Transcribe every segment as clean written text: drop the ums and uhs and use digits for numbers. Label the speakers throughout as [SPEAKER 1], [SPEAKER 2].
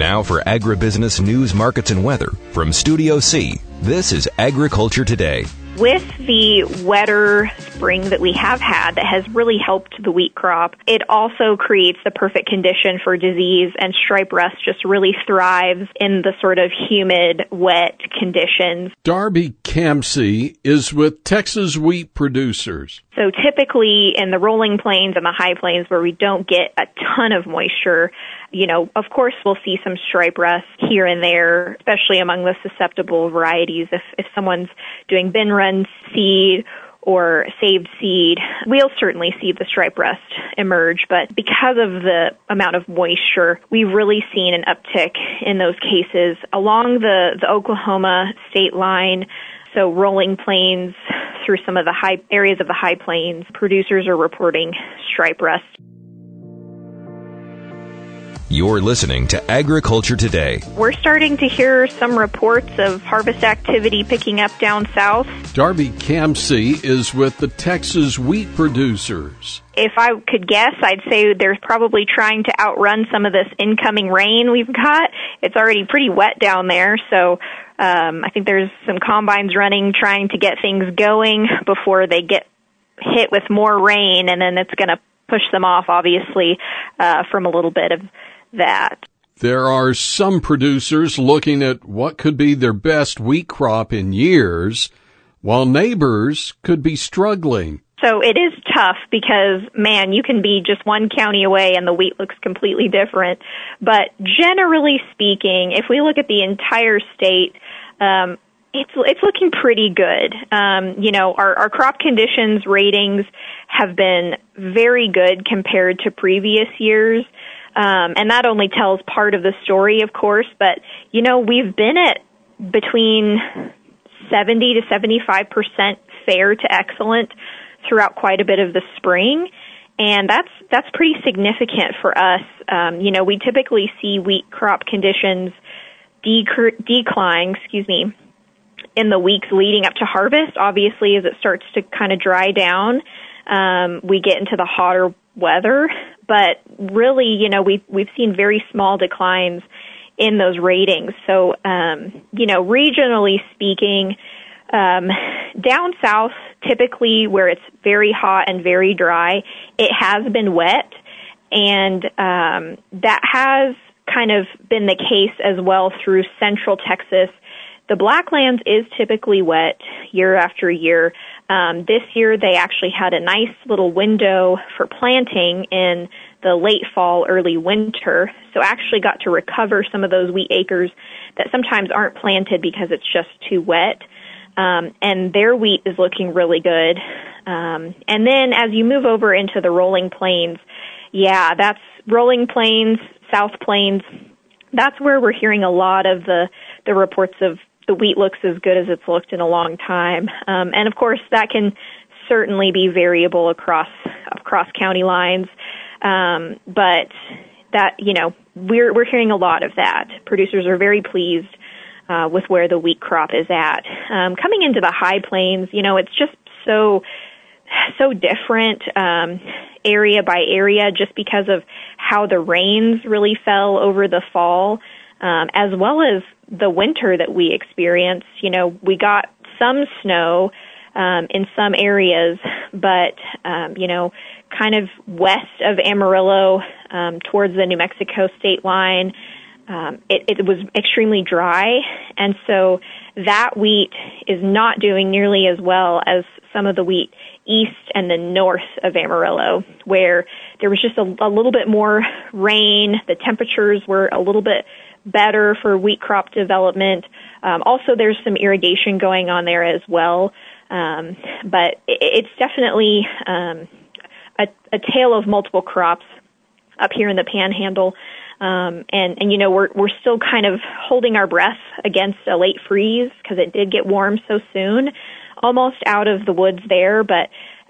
[SPEAKER 1] Now for agribusiness news, markets, and weather from Studio C, this is Agriculture Today.
[SPEAKER 2] With the wetter spring that we have had that has really helped the wheat crop, it also creates the perfect condition for disease, and stripe rust just really thrives in the sort of humid, wet conditions.
[SPEAKER 3] Darby Campsey is with Texas Wheat Producers.
[SPEAKER 2] So typically in the rolling plains and the high plains where we don't get a ton of moisture, of course we'll see some stripe rust here and there, especially among the susceptible varieties. If someone's doing bin run seed or saved seed, we'll certainly see the stripe rust emerge. But because of the amount of moisture, we've really seen an uptick in those cases along the Oklahoma state line. So rolling plains through some of the high areas of the high plains, producers are reporting stripe rust.
[SPEAKER 1] You're listening to Agriculture Today.
[SPEAKER 2] We're starting to hear some reports of harvest activity picking up down south.
[SPEAKER 3] Darby Campsey is with the Texas Wheat Producers.
[SPEAKER 2] If I could guess, I'd say they're probably trying to outrun some of this incoming rain we've got. It's already pretty wet down there, so I think there's some combines running trying to get things going before they get hit with more rain, and then it's going to push them off, obviously, from a little bit of that.
[SPEAKER 3] There are some producers looking at what could be their best wheat crop in years, while neighbors could be struggling.
[SPEAKER 2] So it is tough because, man, you can be just one county away and the wheat looks completely different. But generally speaking, if we look at the entire state, it's looking pretty good. Our crop conditions ratings have been very good compared to previous years. And that only tells part of the story, of course, but, we've been at between 70 to 75% fair to excellent throughout quite a bit of the spring, and that's pretty significant for us. We typically see wheat crop conditions decline, in the weeks leading up to harvest. Obviously, as it starts to kind of dry down, we get into the hotter weather, but really, we've seen very small declines in those ratings. So, regionally speaking, down south, typically where it's very hot and very dry, it has been wet, and that has kind of been the case as well through central Texas. The Blacklands is typically wet year after year. This year they actually had a nice little window for planting in the late fall, early winter, so actually got to recover some of those wheat acres that sometimes aren't planted because it's just too wet. And their wheat is looking really good. And then as you move over into the rolling plains, that's rolling plains, South Plains. That's where we're hearing a lot of the reports of the wheat looks as good as it's looked in a long time. And of course that can certainly be variable across county lines. But that, we're hearing a lot of that. Producers are very pleased with where the wheat crop is at. Coming into the high plains, it's just so different area by area just because of how the rains really fell over the fall, as well as the winter that we experienced. We got some snow in some areas, but, kind of west of Amarillo, towards the New Mexico state line, it was extremely dry, and so that wheat is not doing nearly as well as some of the wheat east and the north of Amarillo, where there was just a little bit more rain. The temperatures were a little bit better for wheat crop development. Also, there's some irrigation going on there as well, but it's definitely a tale of multiple crops up here in the Panhandle. We're still kind of holding our breath against a late freeze because it did get warm so soon, almost out of the woods there, but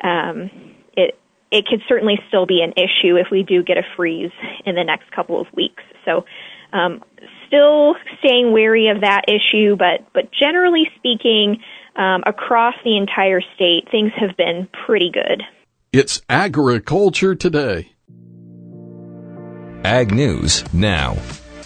[SPEAKER 2] it could certainly still be an issue if we do get a freeze in the next couple of weeks. So still staying wary of that issue, but generally speaking, across the entire state, things have been pretty good.
[SPEAKER 3] It's Agriculture Today.
[SPEAKER 1] Ag News Now.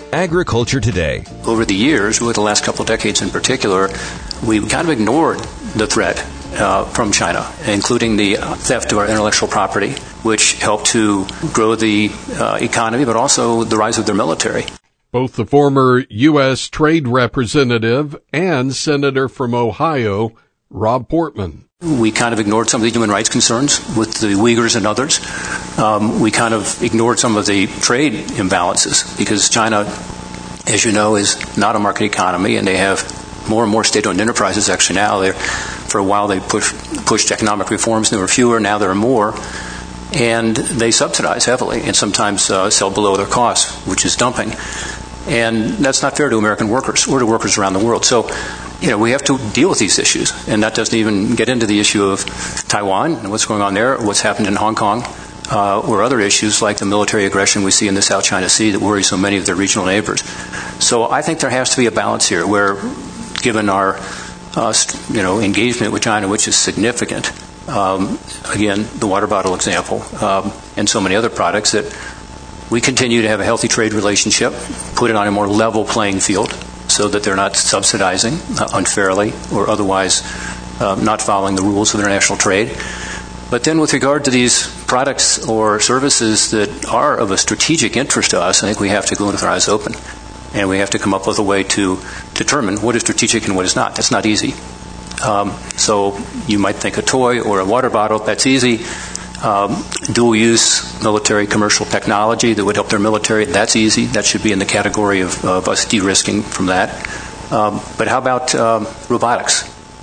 [SPEAKER 1] Agriculture Today.
[SPEAKER 4] Over the years, over the last couple of decades in particular, we've kind of ignored the threat from China, including the theft of our intellectual property, which helped to grow the economy, but also the rise of their military.
[SPEAKER 3] Both the former U.S. Trade Representative and Senator from Ohio, Rob Portman.
[SPEAKER 4] We kind of ignored some of the human rights concerns with the Uyghurs and others. We kind of ignored some of the trade imbalances because China, as you know, is not a market economy, and they have more and more state-owned enterprises. Actually, now for a while they pushed economic reforms. There were fewer. Now there are more, and they subsidize heavily and sometimes sell below their costs, which is dumping. And that's not fair to American workers or to workers around the world. So, we have to deal with these issues, and that doesn't even get into the issue of Taiwan and what's going on there, what's happened in Hong Kong, or other issues like the military aggression we see in the South China Sea that worries so many of their regional neighbors. So I think there has to be a balance here where, given our engagement with China, which is significant, again, the water bottle example, and so many other products, that we continue to have a healthy trade relationship, put it on a more level playing field so that they're not subsidizing unfairly or otherwise not following the rules of international trade. But then with regard to these products or services that are of a strategic interest to us, I think we have to go in with our eyes open. And we have to come up with a way to determine what is strategic and what is not. That's not easy. So you might think a toy or a water bottle, that's easy. Dual-use military commercial technology that would help their military, that's easy. That should be in the category of us de-risking from that. But how about robotics?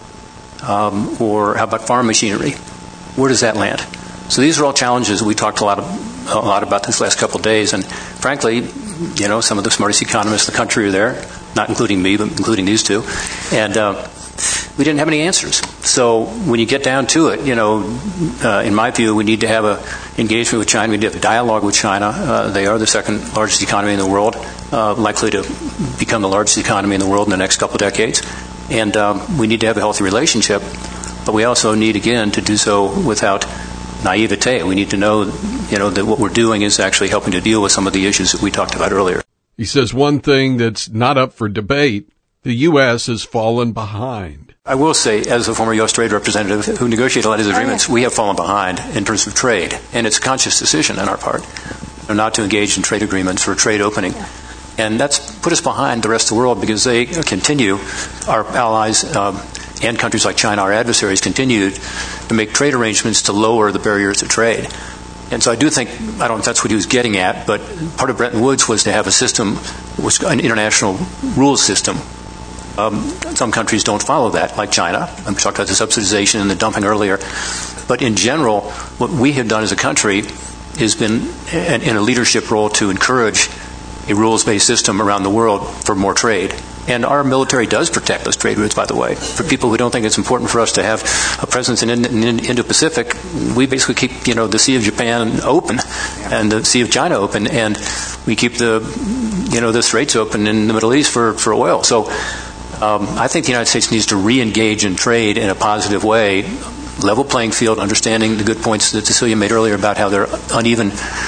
[SPEAKER 4] Or how about farm machinery? Where does that land? So these are all challenges we talked a lot about this last couple of days. And frankly, some of the smartest economists in the country are there, not including me, but including these two. And we didn't have any answers. So when you get down to it, in my view, we need to have an engagement with China. We need to have a dialogue with China. They are the second largest economy in the world, likely to become the largest economy in the world in the next couple of decades. And we need to have a healthy relationship. But we also need, again, to do so without naivete. We need to know, that what we're doing is actually helping to deal with some of the issues that we talked about earlier.
[SPEAKER 3] He says one thing that's not up for debate, the U.S. has fallen behind.
[SPEAKER 4] I will say, as a former U.S. Trade Representative who negotiated a lot of these agreements, we have fallen behind in terms of trade. And it's a conscious decision on our part not to engage in trade agreements or trade opening. And that's put us behind the rest of the world because they continue, our allies and countries like China, our adversaries, continue to make trade arrangements to lower the barriers of trade. And so I do think, I don't know if that's what he was getting at, but part of Bretton Woods was to have a system, was an international rules system. Some countries don't follow that, like China. I'm talking about the subsidization and the dumping earlier. But in general, what we have done as a country has been in a leadership role to encourage a rules-based system around the world for more trade. And our military does protect those trade routes, by the way. For people who don't think it's important for us to have a presence in Indo-Pacific, we basically keep, the Sea of Japan open and the Sea of China open, and we keep the straits open in the Middle East for oil. So I think the United States needs to re-engage in trade in a positive way, level playing field, understanding the good points that Cecilia made earlier about how there are uneven,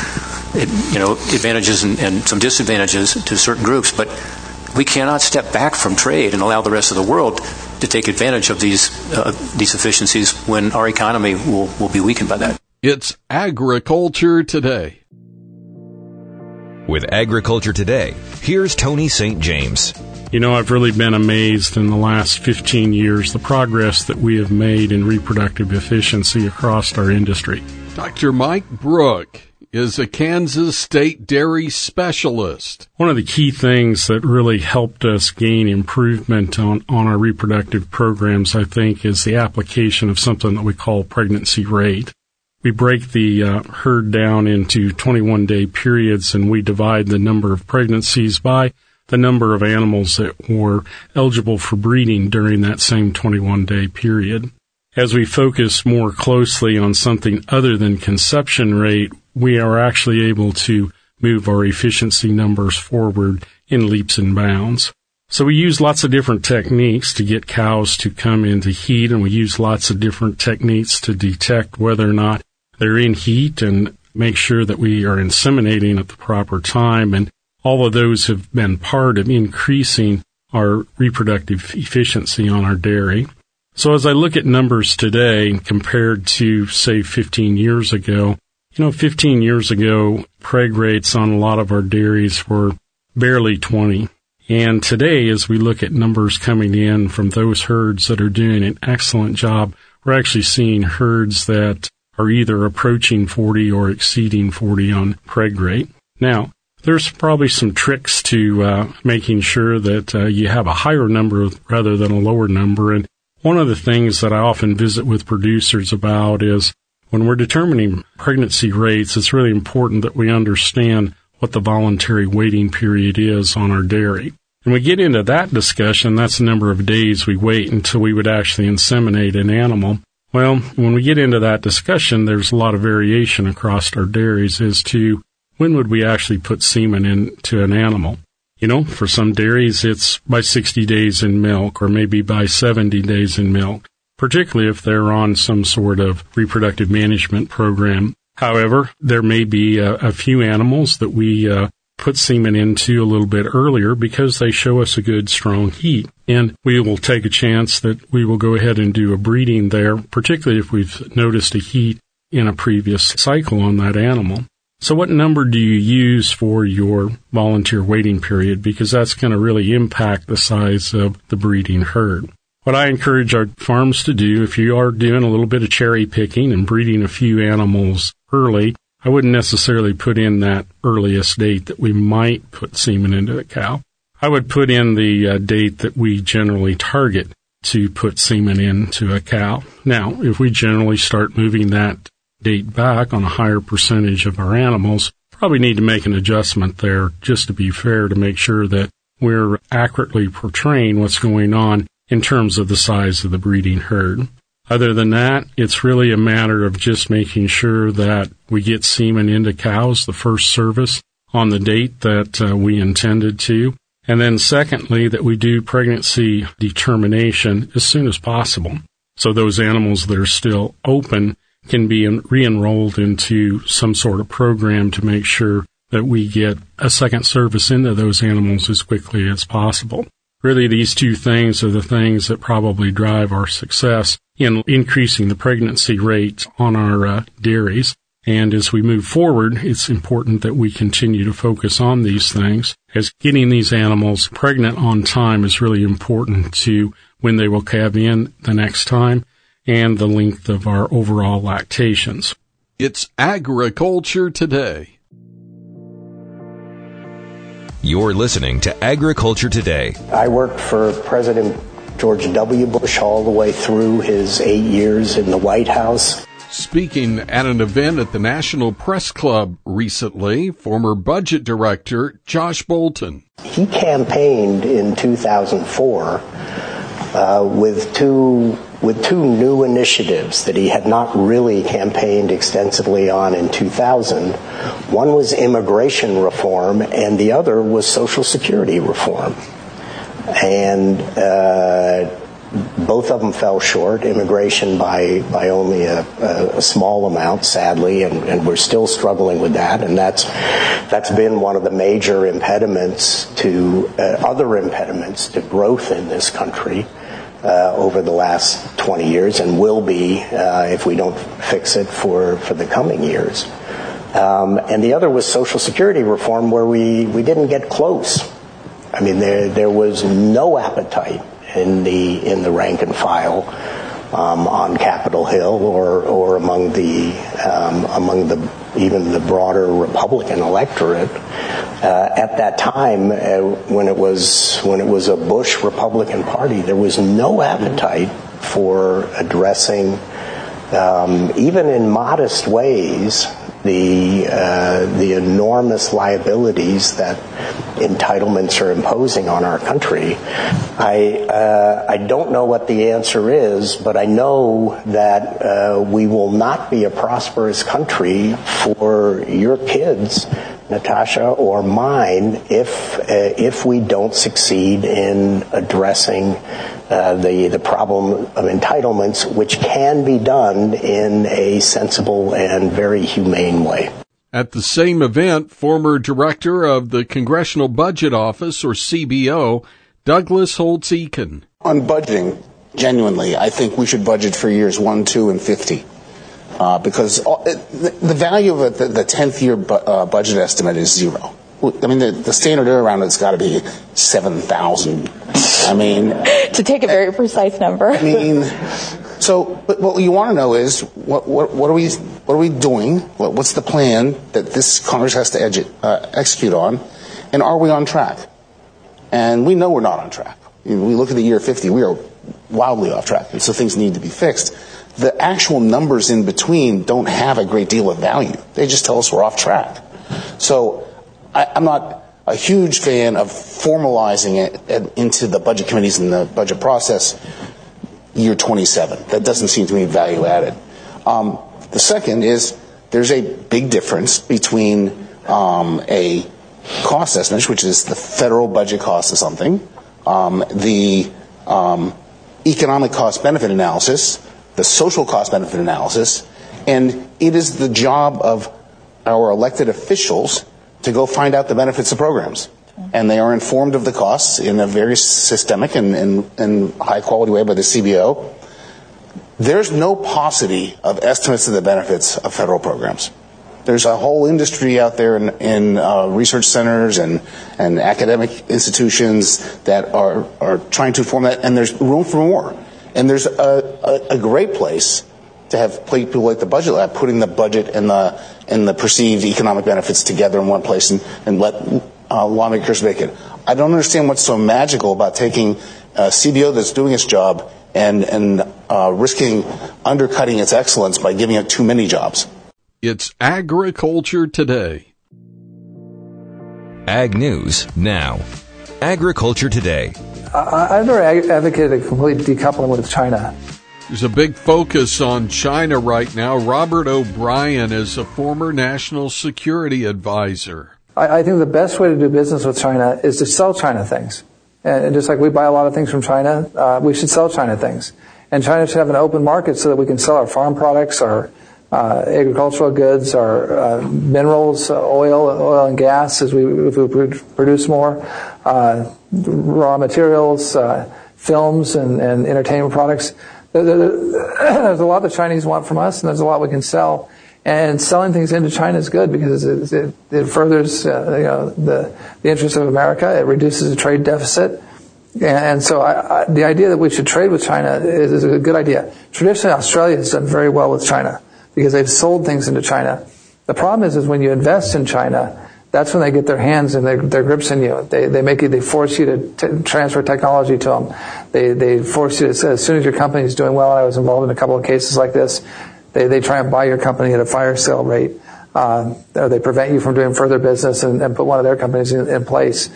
[SPEAKER 4] advantages and some disadvantages to certain groups, but we cannot step back from trade and allow the rest of the world to take advantage of these efficiencies when our economy will be weakened by that.
[SPEAKER 3] It's Agriculture Today.
[SPEAKER 1] With Agriculture Today, here's Tony St. James.
[SPEAKER 5] I've really been amazed in the last 15 years the progress that we have made in reproductive efficiency across our industry.
[SPEAKER 3] Dr. Mike Brook is a Kansas State dairy specialist.
[SPEAKER 5] One of the key things that really helped us gain improvement on our reproductive programs, I think, is the application of something that we call pregnancy rate. We break the herd down into 21-day periods, and we divide the number of pregnancies by the number of animals that were eligible for breeding during that same 21-day period. As we focus more closely on something other than conception rate, we are actually able to move our efficiency numbers forward in leaps and bounds. So we use lots of different techniques to get cows to come into heat, and we use lots of different techniques to detect whether or not they're in heat and make sure that we are inseminating at the proper time. And all of those have been part of increasing our reproductive efficiency on our dairy. So as I look at numbers today compared to, say, 15 years ago, 15 years ago, preg rates on a lot of our dairies were barely 20. And today, as we look at numbers coming in from those herds that are doing an excellent job, we're actually seeing herds that are either approaching 40 or exceeding 40 on preg rate. Now, there's probably some tricks to making sure that you have a higher number rather than a lower number. And one of the things that I often visit with producers about is when we're determining pregnancy rates, it's really important that we understand what the voluntary waiting period is on our dairy. And we get into that discussion, that's the number of days we wait until we would actually inseminate an animal. Well, when we get into that discussion, there's a lot of variation across our dairies as to when would we actually put semen into an animal. For some dairies, it's by 60 days in milk or maybe by 70 days in milk, particularly if they're on some sort of reproductive management program. However, there may be a few animals that we put semen into a little bit earlier because they show us a good, strong heat. And we will take a chance that we will go ahead and do a breeding there, particularly if we've noticed a heat in a previous cycle on that animal. So what number do you use for your volunteer waiting period? Because that's going to really impact the size of the breeding herd. What I encourage our farms to do, if you are doing a little bit of cherry picking and breeding a few animals early, I wouldn't necessarily put in that earliest date that we might put semen into a cow. I would put in the date that we generally target to put semen into a cow. Now, if we generally start moving that date back on a higher percentage of our animals, probably need to make an adjustment there just to be fair to make sure that we're accurately portraying what's going on in terms of the size of the breeding herd. Other than that, it's really a matter of just making sure that we get semen into cows, the first service, on the date that we intended to. And then secondly, that we do pregnancy determination as soon as possible. So those animals that are still open can be re-enrolled into some sort of program to make sure that we get a second service into those animals as quickly as possible. Really, these two things are the things that probably drive our success in increasing the pregnancy rate on our dairies. And as we move forward, it's important that we continue to focus on these things, as getting these animals pregnant on time is really important to when they will calve in the next time and the length of our overall lactations.
[SPEAKER 3] It's Agriculture Today.
[SPEAKER 1] You're listening to Agriculture Today.
[SPEAKER 6] I worked for President George W. Bush all the way through his 8 years in the White House.
[SPEAKER 3] Speaking at an event at the National Press Club recently, former budget director Josh Bolten.
[SPEAKER 6] He campaigned in 2004 with two new initiatives that he had not really campaigned extensively on in 2000. One was immigration reform, and the other was Social Security reform. And both of them fell short, immigration by only a small amount, sadly, and we're still struggling with that. And that's been one of the major impediments to other impediments to growth in this country over the last 20 years, and will be if we don't fix it for the coming years. And the other was Social Security reform, where we didn't get close. I mean, there was no appetite in the rank and file on Capitol Hill or among the even the broader Republican electorate at that time when it was a Bush Republican Party. There was no appetite for addressing even in modest ways the enormous liabilities that entitlements are imposing on our country. I don't know what the answer is, but I know that we will not be a prosperous country for your kids, Natasha, or mine, if we don't succeed in addressing the problem of entitlements, which can be done in a sensible and very humane way.
[SPEAKER 3] At the same event, former director of the Congressional Budget Office, or CBO, Douglas Holtz-Eakin.
[SPEAKER 7] On budgeting, genuinely, I think we should budget for years 1, 2, and 50. Because the value of the 10th year budget estimate is zero. I mean, the standard error around it's got to be 7,000. I mean,
[SPEAKER 8] to take a very precise number.
[SPEAKER 7] I mean, but what you want to know is what are we doing? What's the plan that this Congress has to execute on, and are we on track? And we know we're not on track. We look at the year 50, we are wildly off track, and so things need to be fixed. The actual numbers in between don't have a great deal of value. They just tell us we're off track. So I'm not a huge fan of formalizing it into the budget committees and the budget process year 27. That doesn't seem to me value added. The second is there's a big difference between a cost estimate, which is the federal budget cost of something, the economic cost-benefit analysis, the social cost-benefit analysis, and it is the job of our elected officials to go find out the benefits of programs. And they are informed of the costs in a very systemic and high-quality way by the CBO. There's no paucity of estimates of the benefits of federal programs. There's a whole industry out there in research centers and academic institutions that are trying to inform that, and there's room for more. And there's a great place to have people like the Budget Lab putting the budget and the perceived economic benefits together in one place and let lawmakers make it. I don't understand what's so magical about taking a CBO that's doing its job and risking undercutting its excellence by giving it too many jobs.
[SPEAKER 3] It's Agriculture Today.
[SPEAKER 1] Ag News Now. Agriculture Today.
[SPEAKER 9] I've never advocated a complete decoupling with China.
[SPEAKER 3] There's a big focus on China right now. Robert O'Brien is a former national security advisor.
[SPEAKER 9] I think the best way to do business with China is to sell China things. And just like we buy a lot of things from China, we should sell China things. And China should have an open market so that we can sell our farm products, our agricultural goods, our minerals, oil and gas, if we produce more, raw materials, films, and entertainment products. There's a lot the Chinese want from us, and there's a lot we can sell. And selling things into China is good because it furthers the interests of America. It reduces the trade deficit. And so the idea that we should trade with China is a good idea. Traditionally, Australia has done very well with China because they've sold things into China. The problem is when you invest in China, that's when they get their hands and their grips in you. They force you to transfer technology to them. They force you to, as soon as your company is doing well, and I was involved in a couple of cases like this, they try and buy your company at a fire sale rate. Or they prevent you from doing further business and put one of their companies in place.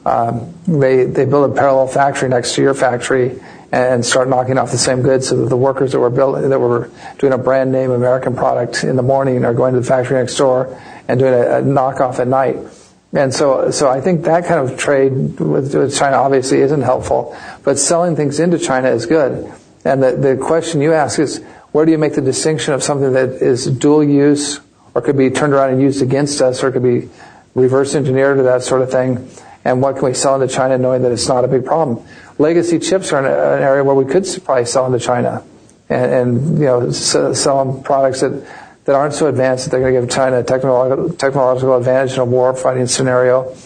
[SPEAKER 9] They build a parallel factory next to your factory and start knocking off the same goods so that the workers that were doing a brand name American product in the morning are going to the factory next door and doing a knockoff at night. And so I think that kind of trade with China obviously isn't helpful, but selling things into China is good. And the question you ask is, where do you make the distinction of something that is dual use or could be turned around and used against us or could be reverse engineered or that sort of thing? And what can we sell into China knowing that it's not a big problem? Legacy chips are an area where we could probably sell into China and sell them products that aren't so advanced that they're going to give China a technological advantage in a war fighting scenario.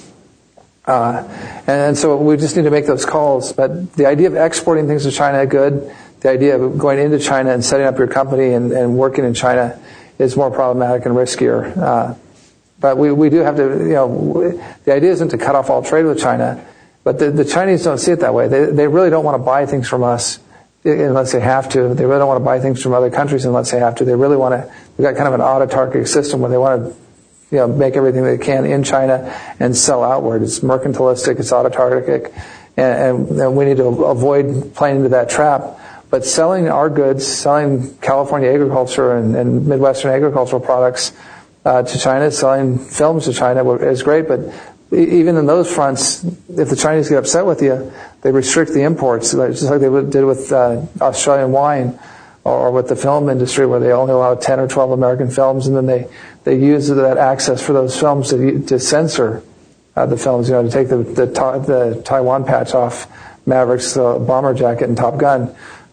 [SPEAKER 9] And so we just need to make those calls. But the idea of exporting things to China is good. The idea of going into China and setting up your company and working in China is more problematic and riskier. But we do have to, the idea isn't to cut off all trade with China, but the Chinese don't see it that way. They really don't want to buy things from us unless they have to. They really don't want to buy things from other countries unless they have to. They really want to, we've got kind of an autarkic system where they want to, make everything they can in China and sell outward. It's mercantilistic, it's autarkic, and we need to avoid playing into that trap. But selling our goods, selling California agriculture and Midwestern agricultural products to China, selling films to China is great, but even in those fronts, if the Chinese get upset with you, they restrict the imports, just like they did with Australian wine. or with the film industry where they only allow 10 or 12 American films, and then they use that access for those films to censor the films, to take the Taiwan patch off Maverick's bomber jacket and Top Gun.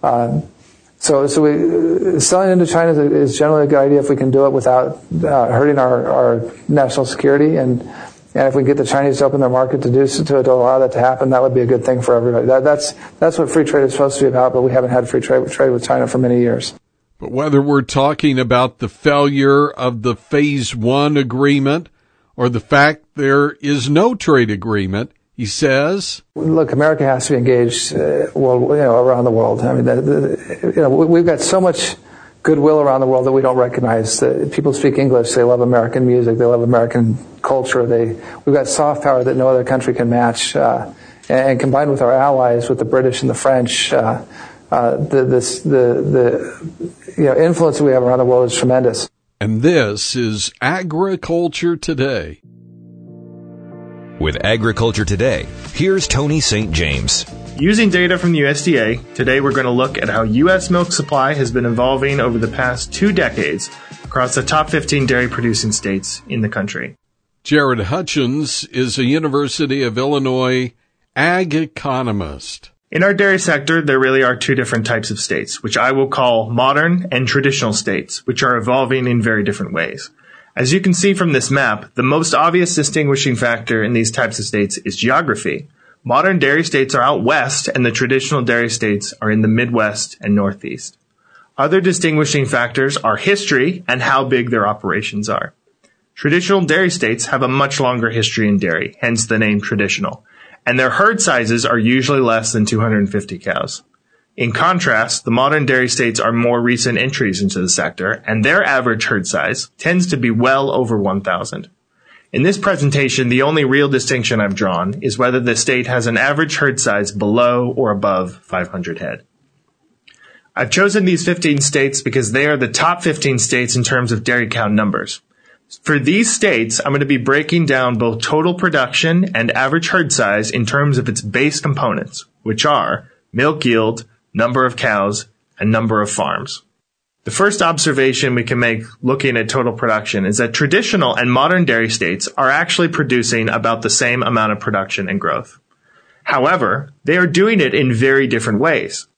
[SPEAKER 9] So selling into China is generally a good idea if we can do it without hurting our national security, and if we can get the Chinese to open their market to allow that to happen, that would be a good thing for everybody. That's what free trade is supposed to be about, but we haven't had free trade with China for many years.
[SPEAKER 3] But whether we're talking about the failure of the Phase 1 agreement or the fact there is no trade agreement, he says,
[SPEAKER 9] look, America has to be engaged around the world. I mean, we've got so much goodwill around the world that we don't recognize. People speak English. They love American music. They love American culture. We've got soft power that no other country can match. And combined with our allies, with the British and the French, the influence that we have around the world is tremendous.
[SPEAKER 3] And this is Agriculture Today.
[SPEAKER 1] With Agriculture Today, here's Tony St. James.
[SPEAKER 10] Using data from the USDA, today we're going to look at how U.S. milk supply has been evolving over the past 2 decades across the top 15 dairy-producing states in the country.
[SPEAKER 3] Jared Hutchins is a University of Illinois ag economist.
[SPEAKER 10] In our dairy sector, there really are 2 different types of states, which I will call modern and traditional states, which are evolving in very different ways. As you can see from this map, the most obvious distinguishing factor in these types of states is geography. Modern dairy states are out west, and the traditional dairy states are in the Midwest and Northeast. Other distinguishing factors are history and how big their operations are. Traditional dairy states have a much longer history in dairy, hence the name traditional, and their herd sizes are usually less than 250 cows. In contrast, the modern dairy states are more recent entries into the sector, and their average herd size tends to be well over 1,000. In this presentation, the only real distinction I've drawn is whether the state has an average herd size below or above 500 head. I've chosen these 15 states because they are the top 15 states in terms of dairy cow numbers. For these states, I'm going to be breaking down both total production and average herd size in terms of its base components, which are milk yield, number of cows, and number of farms. The first observation we can make looking at total production is that traditional and modern dairy states are actually producing about the same amount of production and growth. However, they are doing it in very different ways.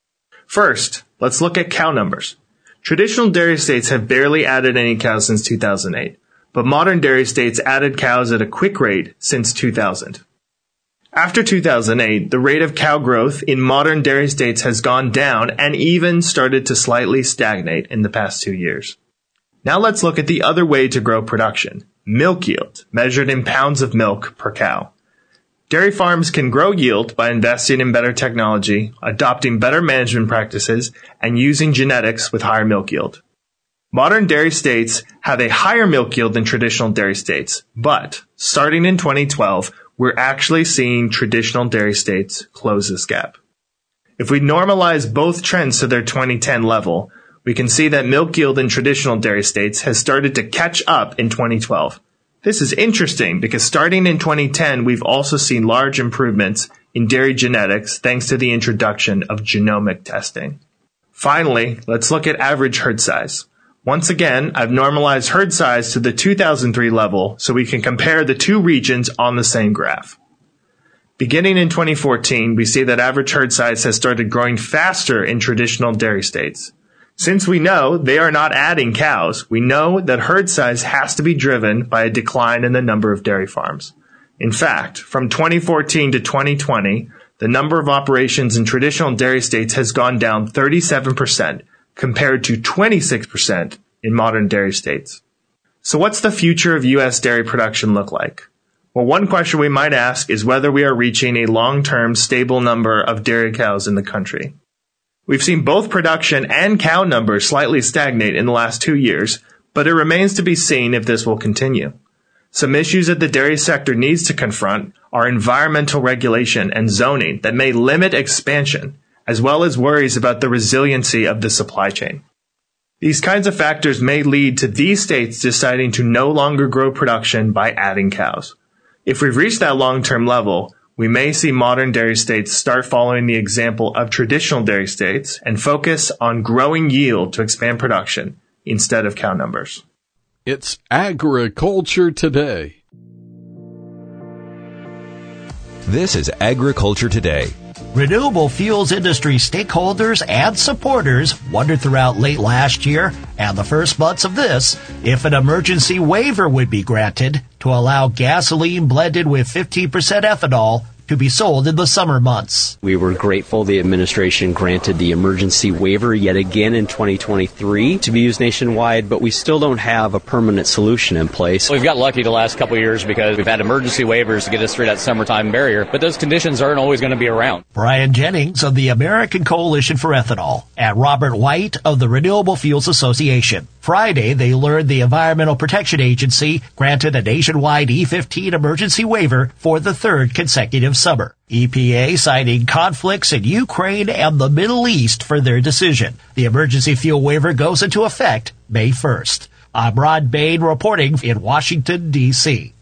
[SPEAKER 10] First, let's look at cow numbers. Traditional dairy states have barely added any cows since 2008, but modern dairy states added cows at a quick rate since 2000. After 2008, the rate of cow growth in modern dairy states has gone down and even started to slightly stagnate in the past 2 years. Now let's look at the other way to grow production, milk yield, measured in pounds of milk per cow. Dairy farms can grow yield by investing in better technology, adopting better management practices, and using genetics with higher milk yield. Modern dairy states have a higher milk yield than traditional dairy states, but starting in 2012, we're actually seeing traditional dairy states close this gap. If we normalize both trends to their 2010 level, we can see that milk yield in traditional dairy states has started to catch up in 2012. This is interesting because starting in 2010, we've also seen large improvements in dairy genetics thanks to the introduction of genomic testing. Finally, let's look at average herd size. Once again, I've normalized herd size to the 2003 level so we can compare the 2 regions on the same graph. Beginning in 2014, we see that average herd size has started growing faster in traditional dairy states. Since we know they are not adding cows, we know that herd size has to be driven by a decline in the number of dairy farms. In fact, from 2014 to 2020, the number of operations in traditional dairy states has gone down 37%, compared to 26% in modern dairy states. So what's the future of U.S. dairy production look like? Well, one question we might ask is whether we are reaching a long-term stable number of dairy cows in the country. We've seen both production and cow numbers slightly stagnate in the last 2 years, but it remains to be seen if this will continue. Some issues that the dairy sector needs to confront are environmental regulation and zoning that may limit expansion, as well as worries about the resiliency of the supply chain. These kinds of factors may lead to these states deciding to no longer grow production by adding cows. If we've reached that long-term level, we may see modern dairy states start following the example of traditional dairy states and focus on growing yield to expand production instead of cow numbers.
[SPEAKER 3] It's Agriculture Today.
[SPEAKER 1] This is Agriculture Today.
[SPEAKER 11] Renewable fuels industry stakeholders and supporters wondered throughout late last year and the first months of this if an emergency waiver would be granted to allow gasoline blended with 15% ethanol to be sold in the summer months.
[SPEAKER 12] We were grateful the administration granted the emergency waiver yet again in 2023 to be used nationwide, but we still don't have a permanent solution in place.
[SPEAKER 13] We've got lucky the last couple of years because we've had emergency waivers to get us through that summertime barrier, but those conditions aren't always going to be around.
[SPEAKER 11] Brian Jennings of the American Coalition for Ethanol and Robert White of the Renewable Fuels Association. Friday, they learned the Environmental Protection Agency granted a nationwide E15 emergency waiver for the third consecutive summer. EPA citing conflicts in Ukraine and the Middle East for their decision. The emergency fuel waiver goes into effect May 1st. I'm Rod Bain reporting in Washington, D.C.